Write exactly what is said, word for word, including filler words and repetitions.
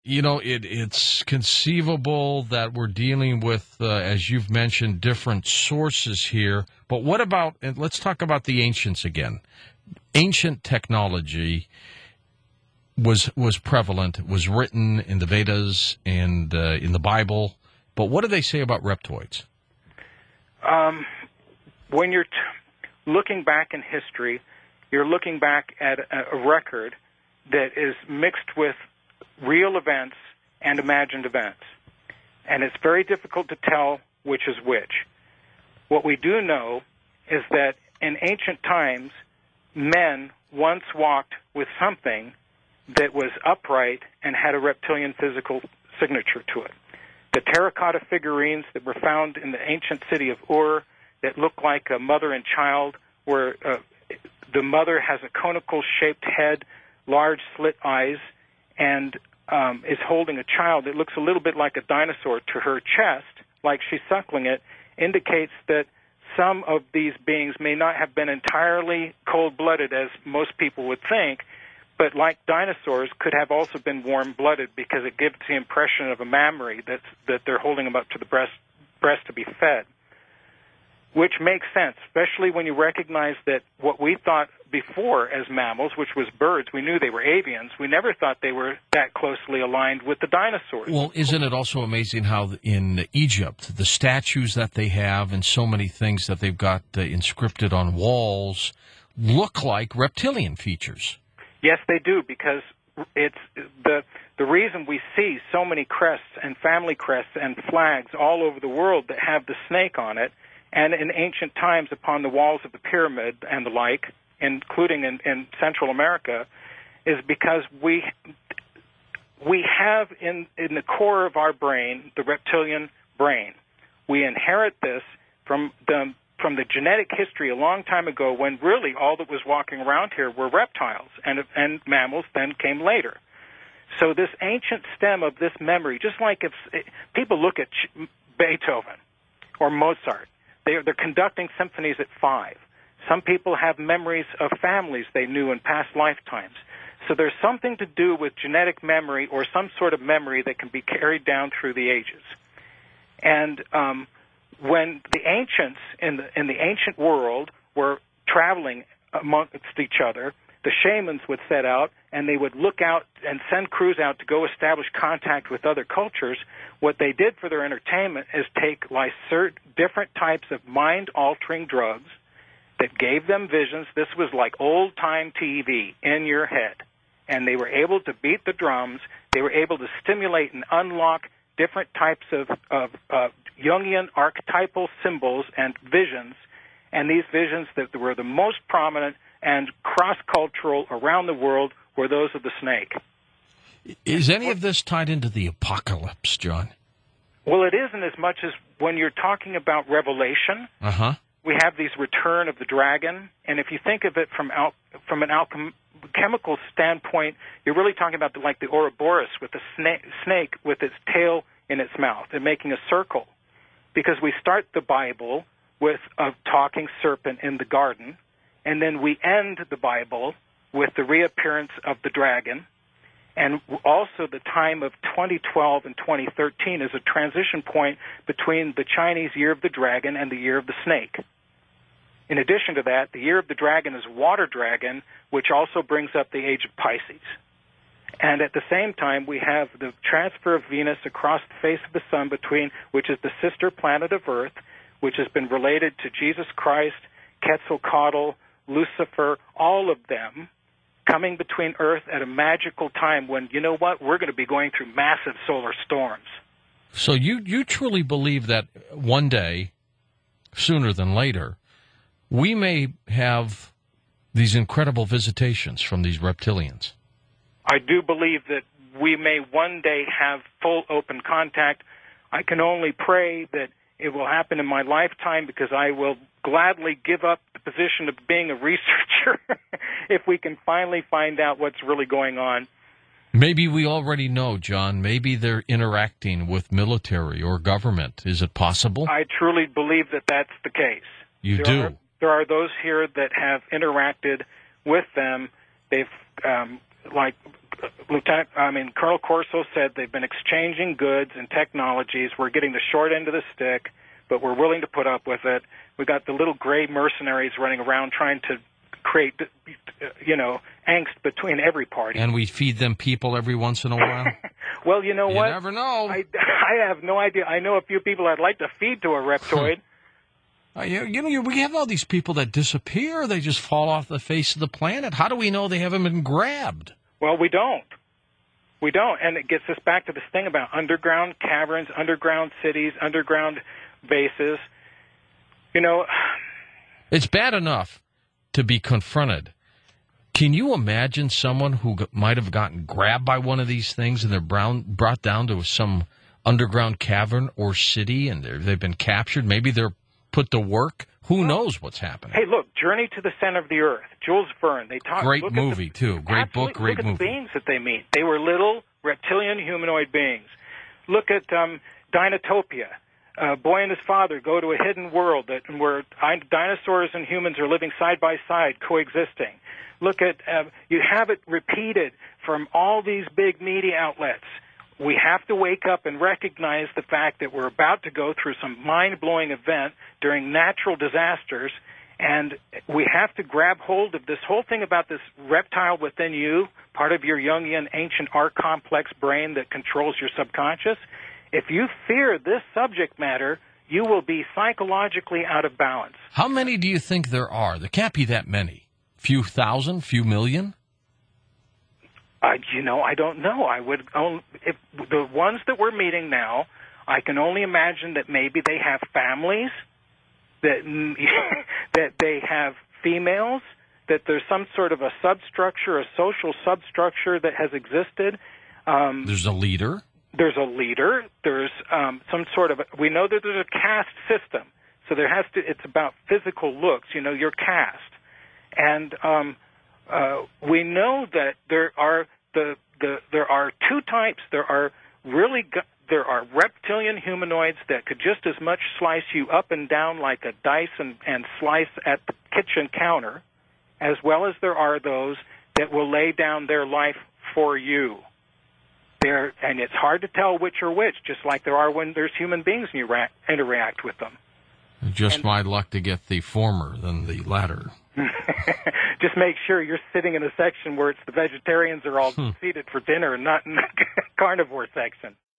You know, it, it's conceivable that we're dealing with, uh, as you've mentioned, different sources here. But what about, and let's talk about the ancients again. Ancient technology was was prevalent, was written in the Vedas and uh, in the Bible. But what do they say about reptoids? Um, when you're t- looking back in history, you're looking back at a, a record that is mixed with real events and imagined events. And it's very difficult to tell which is which. What we do know is that in ancient times, men once walked with something that was upright and had a reptilian physical signature to it. The terracotta figurines that were found in the ancient city of Ur that look like a mother and child, where uh, the mother has a conical-shaped head, large slit eyes, and um, is holding a child that looks a little bit like a dinosaur to her chest, like she's suckling it, indicates that some of these beings may not have been entirely cold-blooded, as most people would think, but like dinosaurs, could have also been warm-blooded because it gives the impression of a mammary that's, that they're holding them up to the breast, breast to be fed, which makes sense, especially when you recognize that what we thought before as mammals, which was birds, we knew they were avians. We never thought they were that closely aligned with the dinosaurs. Well, isn't it also amazing how in Egypt, the statues that they have and so many things that they've got uh, inscripted on walls look like reptilian features? Yes, they do, because it's the the reason we see so many crests and family crests and flags all over the world that have the snake on it, and in ancient times upon the walls of the pyramid and the like, including in, in Central America, is because we we have in in the core of our brain the reptilian brain. We inherit this from the from the genetic history a long time ago, when really all that was walking around here were reptiles, and and mammals then came later. So this ancient stem of this memory, just like if people look at Beethoven or Mozart, they're, they're conducting symphonies at five. Some people have memories of families they knew in past lifetimes. So there's something to do with genetic memory or some sort of memory that can be carried down through the ages. And um, when the ancients in the in the ancient world were traveling amongst each other, the shamans would set out and they would look out and send crews out to go establish contact with other cultures. What they did for their entertainment is take lysert, different types of mind-altering drugs that gave them visions. This was like old-time T V in your head. And they were able to beat the drums. They were able to stimulate and unlock different types of, of, of Jungian archetypal symbols and visions. And these visions that were the most prominent and cross-cultural around the world were those of the snake. Is any of this tied into the apocalypse, John? Well, it isn't as much as when you're talking about Revelation. Uh-huh. We have these return of the dragon, and if you think of it from al- from an alchemical standpoint, you're really talking about the, like the Ouroboros with the snake, snake with its tail in its mouth and making a circle. Because we start the Bible with a talking serpent in the garden, and then we end the Bible with the reappearance of the dragon. And also the time of twenty twelve and twenty thirteen is a transition point between the Chinese Year of the Dragon and the Year of the Snake. In addition to that, the Year of the Dragon is Water Dragon, which also brings up the age of Pisces. And at the same time, we have the transfer of Venus across the face of the sun, between which is the sister planet of Earth, which has been related to Jesus Christ, Quetzalcoatl, Lucifer, all of them coming between Earth at a magical time when, you know what, we're going to be going through massive solar storms. So you, you truly believe that one day, sooner than later, we may have these incredible visitations from these reptilians? I do believe that we may one day have full open contact. I can only pray that it will happen in my lifetime, because I will gladly give up the position of being a researcher if we can finally find out what's really going on. Maybe we already know, John. Maybe they're interacting with military or government. Is it possible? I truly believe that that's the case. You there do? Are, there are those here that have interacted with them. They've, um, like, Lieutenant, I mean, Colonel Corso said they've been exchanging goods and technologies. We're getting the short end of the stick, but we're willing to put up with it. We got the little gray mercenaries running around trying to create, you know, angst between every party. And we feed them people every once in a while. Well, you know you what? You never know. I, I have no idea. I know a few people I'd like to feed to a reptoid. Uh, you, you know, we have all these people that disappear. They just fall off the face of the planet. How do we know they haven't been grabbed? Well, we don't. We don't. And it gets us back to this thing about underground caverns, underground cities, underground bases. You know, it's bad enough to be confronted. Can you imagine someone who g- might have gotten grabbed by one of these things and they're brown, brought down to some underground cavern or city and they've been captured? Maybe they're put to work. Who well, knows what's happening? Hey, look, Journey to the Center of the Earth, Jules Verne. They talk. Great movie, the, too. Great book, great look movie. Look at the beings that they meet. They were little reptilian humanoid beings. Look at um, Dinotopia. Uh, boy and his father go to a hidden world that where dinosaurs and humans are living side by side, coexisting. Look at, uh, you have it repeated from all these big media outlets. We have to wake up and recognize the fact that we're about to go through some mind-blowing event during natural disasters, and we have to grab hold of this whole thing about this reptile within you, part of your Jungian ancient art complex brain that controls your subconscious. If you fear this subject matter, you will be psychologically out of balance. How many do you think there are? There can't be that many. Few thousand, few million? Uh, you know, I don't know. I would only, if the ones that we're meeting now, I can only imagine that maybe they have families, that that they have females, that there's some sort of a substructure, a social substructure that has existed. Um, there's a leader. There's a leader. There's um, some sort of. We know that there's a caste system, so there has to. It's about physical looks. You know, your caste, and um, uh, we know that there are the, the there are two types. There are really there are reptilian humanoids that could just as much slice you up and down like a dice and, and slice at the kitchen counter, as well as there are those that will lay down their life for you. There, and it's hard to tell which are which, just like there are when there's human beings and you ra- interact with them. Just and, my luck to get the former than the latter. Just make sure you're sitting in a section where it's the vegetarians are all hmm. seated for dinner and not in the carnivore section.